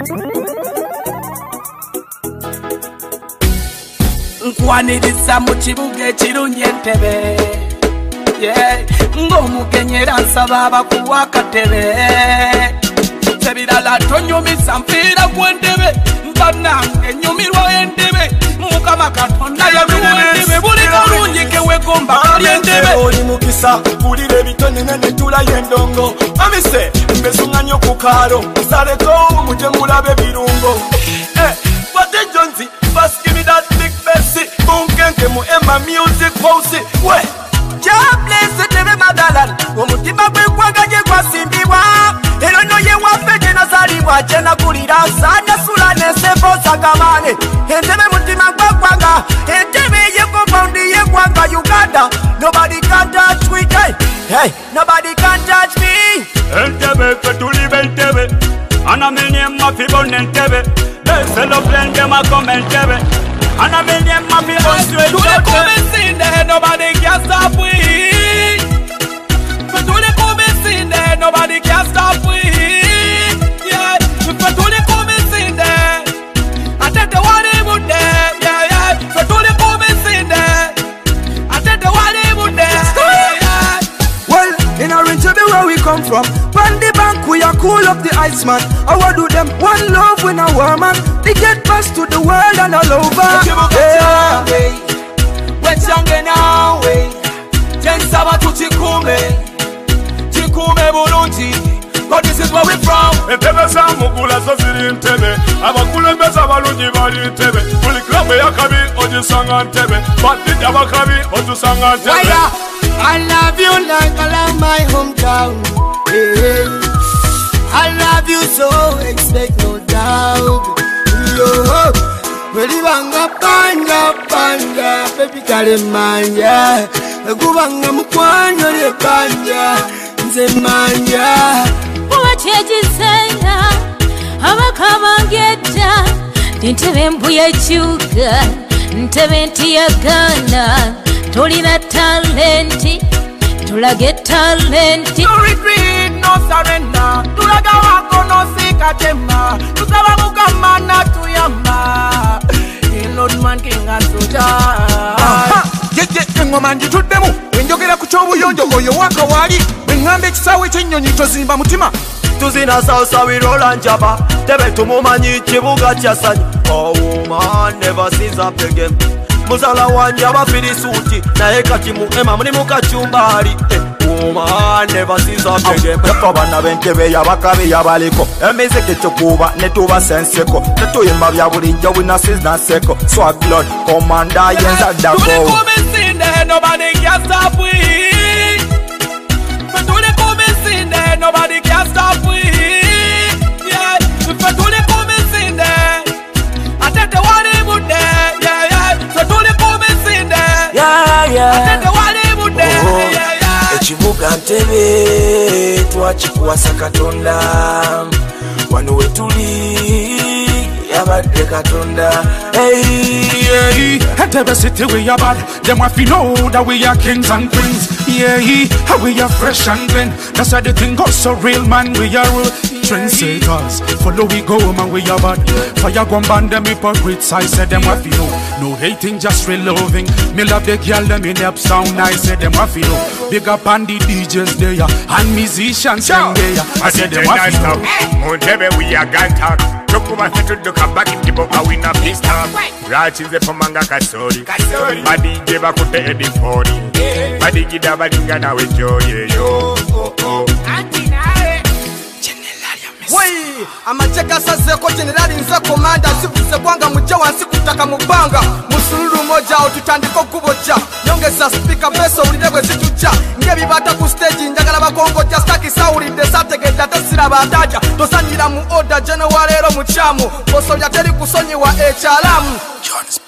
Nkwaniriza mu kibuga ekirungi Entebbe ng'omukenyera nsaba abakuwa akatebe sebirala tonyumisa mpiira ku Entebbe mba nange nyumirwa Entebbe Mukama Katonda yaluwa Entebbe buli kalungi kewegomba kali Entebbe oli mukisa mpulira ebitone ne tula y'endongo amise mbesuŋŋanya okukaalo nsaleko muje mulabe ebirungo Wate Jonzi first give me that big Bessie bunkenke mu Emma music house we God bless Entebbe madalan omutima gwegwaganye gwasimbibwa ero no ye waffe gye nazaalibwa gye nakulira saanya sula n'ensembo zagamane Entebbe mutima gwagwanga Entebbe ye compound y'eggwanga Uganda nobody can touch me hey nobody can touch me Entebbe ffe tuli b'Entebbe anamenye mafibon Entebbe beselo blende makom Entebbe anamenye mafibon sweet nobody can stop we Fatuli come in there nobody can stop we yeah Fatuli come in there I take the one in there yeah Fatuli come in there I take the one in there yeah Well in our Entebbe where we come from on the bank we are cool up the ice man I want do them one love when a woman they get past to the world and all over yeah Wechange nawe Jensaba tuchikume Chikume bulungi But this is where we from Entebbe zamugula zo ziri Entebbe abakulembeze abalungi bali Entebbe buli club eyakabi ogisanga Entebbe badidi abakabi otusanga Entebbe I love you like I love my hometown I love you so expect no doubt Yo Weli banga panja baby kale manja Gubanga mukwanyo le panja nze manja Wachejisenya abakabangeta Entebbe mbuya chuka Entebbe ntiyagana Tulina talenti tulage talenti No retreat no surrender tulaga wako no sikatema tusaba Mukama na tuyamba Lord man king and soldier engoma njituddemu wenjogera ku ky'obuyonjo oyo waka wali weŋŋamba ekisaawe ky'ennyonyi tozimba mutima tuzina sawusa wirola njaba Entebbe tumumanyi kibuga kyasanyi Oh woman never sees up again muzala wanje abafirisuuti naye kati mu Emma muli mu kacumbali woman never sees up again Abana b'Entebbe yabakabe yabaliko emiziki tukuba ne tubasenseko tetuyimba bya bulijjo winasinanseko swag lord komanda yenza ddako Nobody can stop we Fatuli come in there nobody can stop we yeah Fatuli come in there I take the one in there yeah Fatuli come in there I take the one in there yeah Ekibuga Entebbe twakikuwasa Katonda wano wetuli yabadde Katonda Entebbe city we are bad them have to know that we are kings and queens we are fresh and clean that's how the thing goes so real man we are real trendsetters follow we go man we are bad fire gun band them hypocrites I said them have to know no hating just real loving me love the girl them in up sound I said them have to know big up on the DJs there and musicians there I said them have to know Entebbe we are gantak Tokuba fetuduka back in the boka wina pista Rachize pomanga kasori Badije bakute edifori Badigida balinga na wejo yeyo Wei amacheka sazeko generali nze komanda sivuze kwanga mujja wansi kutaka mubanga musululu moja otutandiko kuboja nyongeza speaker beso ulide bwe situja ngebibata ku stage njagala bakongo just staki saulide sategedda tesira bataja tosanyira mu order general lero muchamu osoja teri kusonyiwa ekyalamu